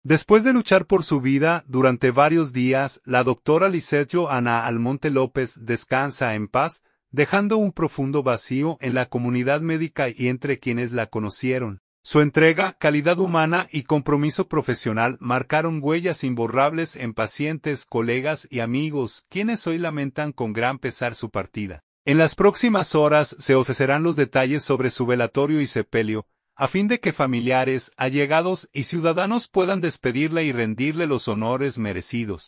Después de luchar por su vida durante varios días, la doctora Lizeth Johanna Almonte López descansa en paz, dejando un profundo vacío en la comunidad médica y entre quienes la conocieron. Su entrega, calidad humana y compromiso profesional marcaron huellas imborrables en pacientes, colegas y amigos, quienes hoy lamentan con gran pesar su partida. En las próximas horas se ofrecerán los detalles sobre su velatorio y sepelio, a fin de que familiares, allegados y ciudadanos puedan despedirla y rendirle los honores merecidos.